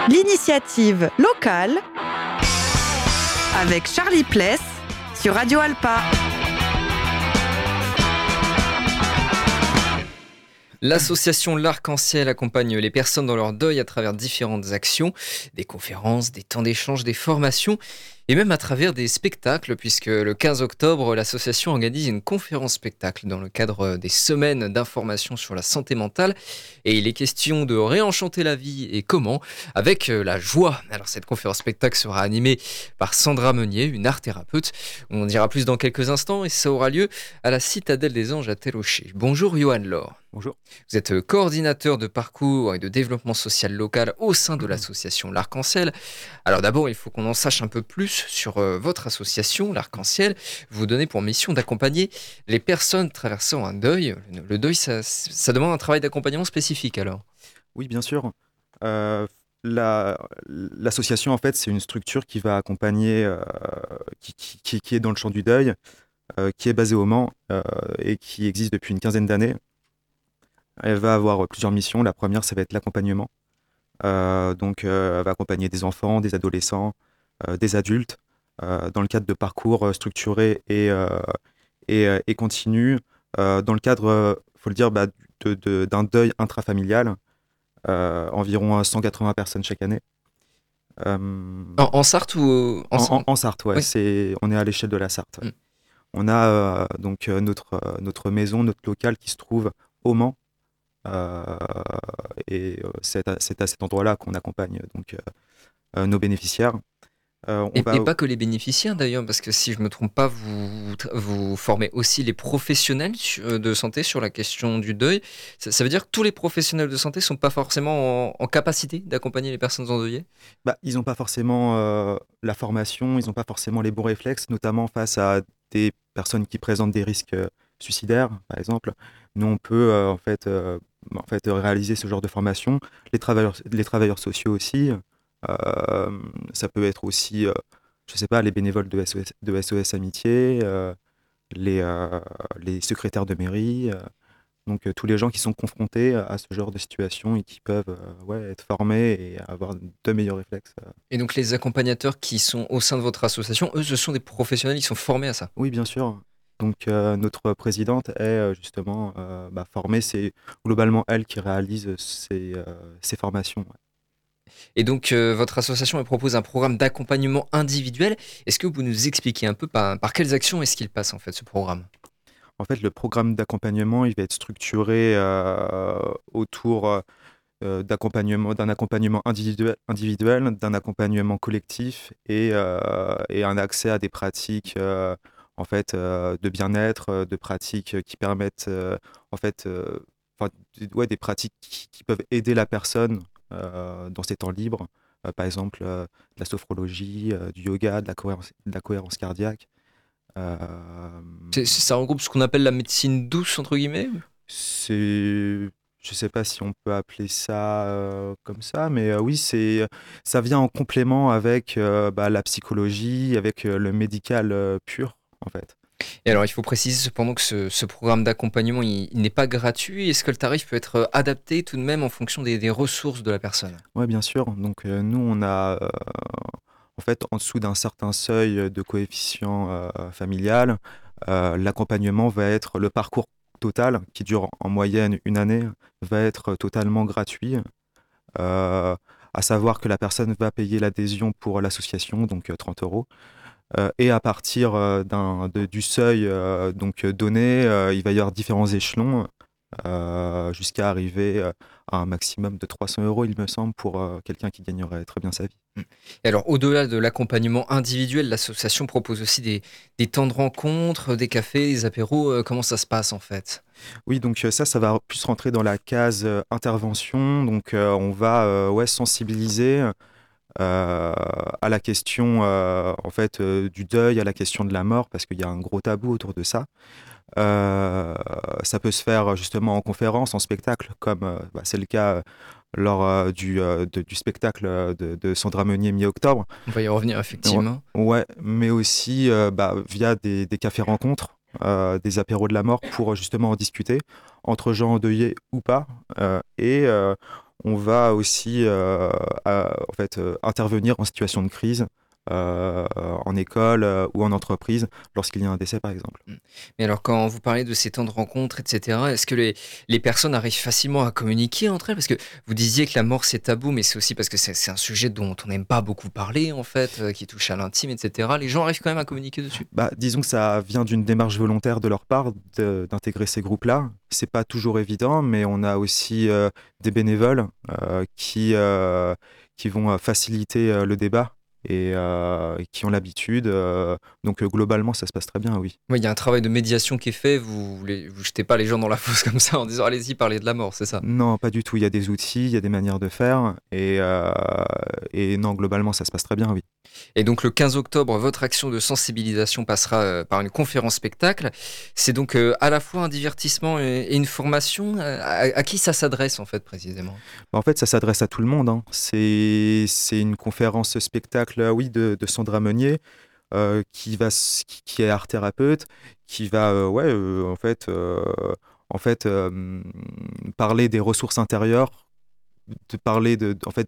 L'initiative locale avec Charlie Pless sur Radio Alpa. L'association L'Arc-en-Ciel accompagne les personnes dans leur deuil à travers différentes actions, des conférences, des temps d'échange, des formations et même à travers des spectacles, puisque le 15 octobre, l'association organise une conférence-spectacle dans le cadre des semaines d'information sur la santé mentale. Et il est question de réenchanter la vie et comment, avec la joie. Alors cette conférence-spectacle sera animée par Sandra Meunier, une art-thérapeute. On en dira plus dans quelques instants et ça aura lieu à la Citadelle des Anges à Télocher. Bonjour Johan Laure. Bonjour. Vous êtes coordinateur de parcours et de développement social local au sein de l'association L'Arc-en-Ciel. Alors d'abord, il faut qu'on en sache un peu plus sur votre association L'Arc-en-Ciel. Vous donnez pour mission d'accompagner les personnes traversant un deuil. Le deuil, ça demande un travail d'accompagnement spécifique alors. Oui, bien sûr. L'association, en fait, c'est une structure qui va accompagner, qui est dans le champ du deuil, qui est basée au Mans et qui existe depuis une quinzaine d'années. Elle va avoir plusieurs missions. La première, ça va être l'accompagnement. Elle va accompagner des enfants, des adolescents, des adultes, dans le cadre de parcours structurés et continus, dans le cadre, faut le dire, d'un deuil intrafamilial, environ 180 personnes chaque année. En Sarthe ou en Sarthe, ouais. Oui. On est à l'échelle de la Sarthe. Ouais. On a notre maison, notre local qui se trouve au Mans. C'est à cet endroit-là qu'on accompagne nos bénéficiaires. Et pas que les bénéficiaires d'ailleurs, parce que si je ne me trompe pas, vous formez aussi les professionnels de santé sur la question du deuil. Ça veut dire que tous les professionnels de santé ne sont pas forcément en capacité d'accompagner les personnes endeuillées ? Ils n'ont pas forcément la formation, ils n'ont pas forcément les bons réflexes, notamment face à des personnes qui présentent des risques suicidaires, par exemple. Nous, on peut réaliser ce genre de formation. Les travailleurs sociaux aussi. Ça peut être aussi, je sais pas, les bénévoles de SOS Amitié, les secrétaires de mairie, tous les gens qui sont confrontés à ce genre de situation et qui peuvent être formés et avoir de meilleurs réflexes. Et donc les accompagnateurs qui sont au sein de votre association, eux, ce sont des professionnels, ils sont formés à ça ? Oui, bien sûr. Donc notre présidente est justement formée, c'est globalement elle qui réalise ces formations. Ouais. Et donc, votre association elle propose un programme d'accompagnement individuel. Est-ce que vous pouvez nous expliquer un peu par quelles actions est-ce qu'il passe en fait ce programme ? En fait, le programme d'accompagnement, il va être structuré autour d'un accompagnement individuel, d'un accompagnement collectif et un accès à des pratiques de bien-être, de pratiques qui permettent des pratiques qui peuvent aider la personne dans ses temps libres, par exemple de la sophrologie, du yoga, de la cohérence cardiaque. Ça regroupe ce qu'on appelle la médecine douce, entre guillemets ? Je ne sais pas si on peut appeler ça comme ça, mais oui, ça vient en complément avec la psychologie, avec le médical pur, en fait. Et alors, il faut préciser cependant que ce programme d'accompagnement, il n'est pas gratuit. Est-ce que le tarif peut être adapté tout de même en fonction des ressources de la personne ? Oui, bien sûr. Donc, nous, on a, en dessous d'un certain seuil de coefficient familial, l'accompagnement va être le parcours total, qui dure en moyenne une année, va être totalement gratuit. À savoir que la personne va payer l'adhésion pour l'association, donc 30 €. Et à partir du seuil donné, il va y avoir différents échelons jusqu'à arriver à un maximum de 300 €, il me semble, pour quelqu'un qui gagnerait très bien sa vie. Et alors, au-delà de l'accompagnement individuel, l'association propose aussi des temps de rencontre, des cafés, des apéros. Comment ça se passe en fait ? Oui, donc ça va plus rentrer dans la case intervention. Donc on va sensibiliser à la question du deuil, à la question de la mort, parce qu'il y a un gros tabou autour de ça. Ça peut se faire justement en conférence, en spectacle, comme c'est le cas lors du spectacle de Sandra Meunier mi-octobre. On va y revenir effectivement. Ouais, mais aussi via des cafés-rencontres, des apéros de la mort pour justement en discuter entre gens endeuillés ou pas. on va aussi intervenir en situation de crise en école ou en entreprise lorsqu'il y a un décès par exemple. Mais alors, quand vous parlez de ces temps de rencontre, etc., est-ce que les personnes arrivent facilement à communiquer entre elles? Parce que vous disiez que la mort, c'est tabou, mais c'est aussi parce que c'est un sujet dont on n'aime pas beaucoup parler, en fait, qui touche à l'intime, etc. Les gens arrivent quand même à communiquer dessus? Disons que ça vient d'une démarche volontaire de leur part d'intégrer ces groupes-là. C'est pas toujours évident, mais on a aussi des bénévoles qui vont faciliter le débat et qui ont l'habitude. Donc globalement, ça se passe très bien, oui. Oui, il y a un travail de médiation qui est fait. Vous jetez pas les gens dans la fosse comme ça en disant allez-y, parlez de la mort, c'est ça? Non, pas du tout. Il y a des outils, il y a des manières de faire. Et non, globalement, ça se passe très bien, oui. Et donc le 15 octobre, votre action de sensibilisation passera par une conférence spectacle. C'est donc à la fois un divertissement et une formation. À qui ça s'adresse en fait précisément? En fait, ça s'adresse à tout le monde, hein. C'est une conférence spectacle, oui, de Sandra Meunier, qui est art thérapeute, qui va, parler des ressources intérieures, de parler en fait,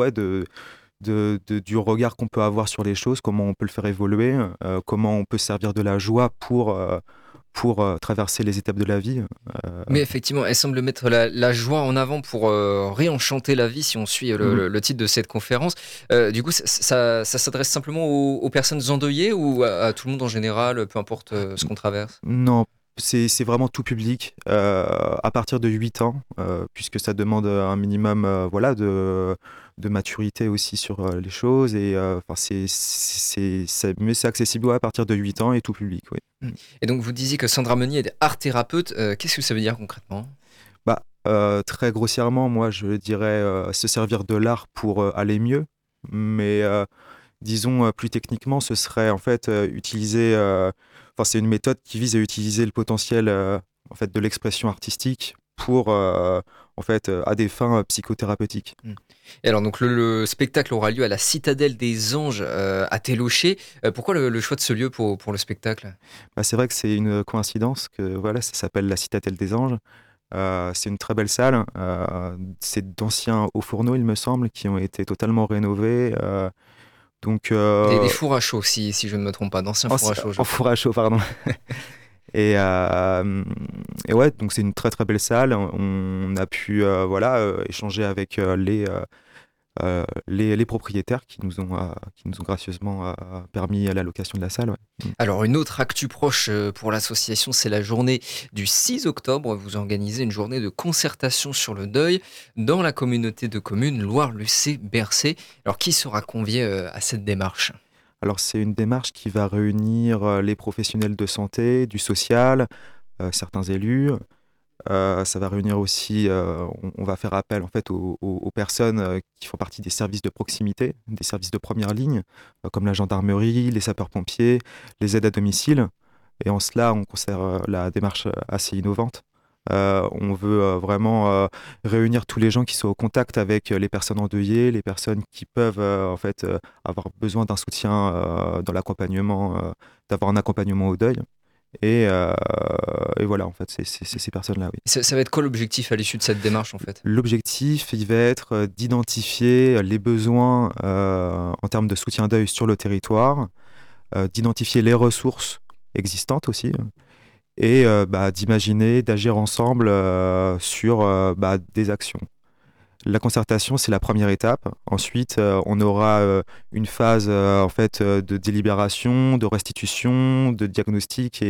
du regard qu'on peut avoir sur les choses, comment on peut le faire évoluer, comment on peut servir de la joie pour traverser les étapes de la vie. Mais effectivement, elle semble mettre la joie en avant pour réenchanter la vie si on suit le titre de cette conférence. Du coup, ça s'adresse simplement aux personnes endeuillées ou à tout le monde en général, peu importe ce qu'on traverse? Non, c'est vraiment tout public, à partir de 8 ans, puisque ça demande un minimum de maturité aussi sur les choses. Mais c'est accessible à partir de 8 ans et tout public, oui. Et donc, vous disiez que Sandra Meunier est art thérapeute. Qu'est-ce que ça veut dire concrètement? Très grossièrement, moi, je dirais se servir de l'art pour aller mieux. Mais disons plus techniquement, ce serait en fait utiliser. C'est une méthode qui vise à utiliser le potentiel en fait de l'expression artistique pour à des fins psychothérapeutiques. Et alors, donc, le spectacle aura lieu à la Citadelle des Anges à Télocher. Pourquoi le choix de ce lieu pour le spectacle? C'est vrai que c'est une coïncidence que voilà, ça s'appelle la Citadelle des Anges. C'est une très belle salle. C'est d'anciens hauts fourneaux, il me semble, qui ont été totalement rénovés. Des fours à chaud, si je ne me trompe pas, d'anciens fours à chaud. En four à chaud, pardon. Et ouais, donc c'est une très très belle salle. On a pu échanger avec les propriétaires qui nous ont gracieusement permis la location de la salle. Ouais. Alors, une autre actu proche pour l'association, c'est la journée du 6 octobre. Vous organisez une journée de concertation sur le deuil dans la communauté de communes Loire-Lucé-Bercé. Alors, qui sera convié à cette démarche? Alors, c'est une démarche qui va réunir les professionnels de santé, du social, certains élus. Ça va réunir aussi, on va faire appel en fait aux personnes qui font partie des services de proximité, des services de première ligne, comme la gendarmerie, les sapeurs-pompiers, les aides à domicile. Et en cela, on considère la démarche assez innovante. On veut vraiment réunir tous les gens qui sont au contact avec les personnes endeuillées, les personnes qui peuvent avoir besoin d'un soutien dans l'accompagnement, d'avoir un accompagnement au deuil. Et voilà, en fait, c'est ces personnes-là, oui. Ça va être quoi l'objectif à l'issue de cette démarche, en fait? L'objectif, il va être d'identifier les besoins en termes de soutien deuil sur le territoire, d'identifier les ressources existantes aussi, et d'imaginer, d'agir ensemble sur des actions. La concertation, c'est la première étape. Ensuite, on aura une phase de délibération, de restitution, de diagnostic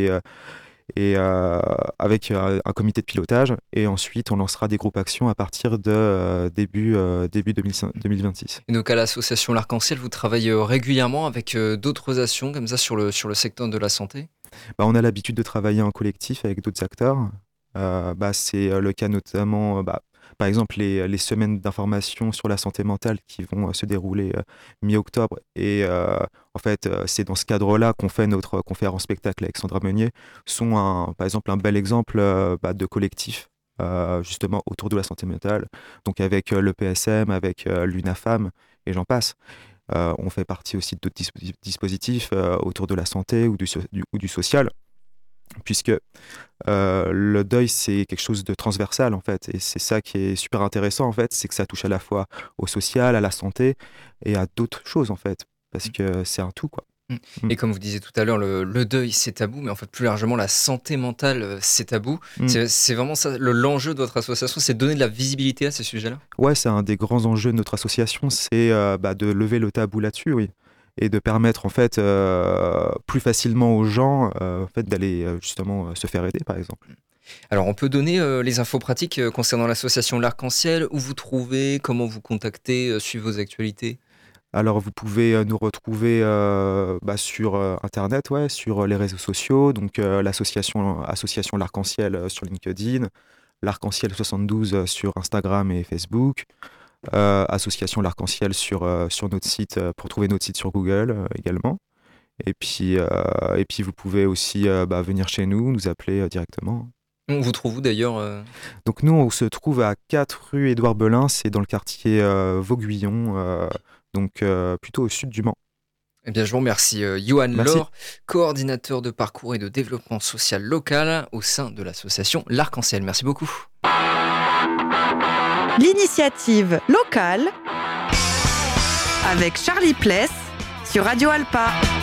et avec un comité de pilotage. Et ensuite, on lancera des groupes actions à partir de début 2026. Et donc, à l'association L'Arc-en-Ciel, vous travaillez régulièrement avec d'autres actions comme ça sur le secteur de la santé? On a l'habitude de travailler en collectif avec d'autres acteurs. C'est le cas notamment... par exemple, les semaines d'information sur la santé mentale qui vont se dérouler mi-octobre. Et c'est dans ce cadre-là qu'on fait notre conférence spectacle avec Sandra Meunier, sont par exemple un bel exemple de collectif justement autour de la santé mentale. Donc avec le PSM, avec l'UNAFAM et j'en passe. On fait partie aussi d'autres dispositifs autour de la santé ou du social. puisque le deuil, c'est quelque chose de transversal, en fait. Et c'est ça qui est super intéressant, en fait, c'est que ça touche à la fois au social, à la santé et à d'autres choses, en fait, parce que c'est un tout, quoi. Et comme vous disiez tout à l'heure, le deuil, c'est tabou, mais en fait, plus largement, la santé mentale, c'est tabou. C'est vraiment ça, l'enjeu de votre association, c'est de donner de la visibilité à ces sujets-là? Ouais, c'est un des grands enjeux de notre association, c'est de lever le tabou là-dessus, oui. Et de permettre, en fait, plus facilement aux gens, en fait, d'aller justement se faire aider, par exemple. Alors, on peut donner les infos pratiques concernant l'association L'Arc-en-Ciel, où vous trouvez, comment vous contacter, suivre vos actualités? Alors, vous pouvez nous retrouver sur Internet, ouais, sur les réseaux sociaux, donc association L'Arc-en-Ciel sur LinkedIn, L'Arc-en-Ciel 72 sur Instagram et Facebook, association L'Arc-en-Ciel sur notre site, pour trouver notre site sur Google également. Et puis vous pouvez aussi venir chez nous appeler directement. On vous trouve où d'ailleurs Donc nous, on se trouve à 4 rue Édouard Belin, c'est dans le quartier Vauguyon, donc plutôt au sud du Mans. Eh bien, je vous remercie, Johan Merci. Laure, coordinateur de parcours et de développement social local au sein de l'association L'Arc-en-Ciel. Merci beaucoup. L'initiative locale avec Charlie Pless sur Radio Alpa.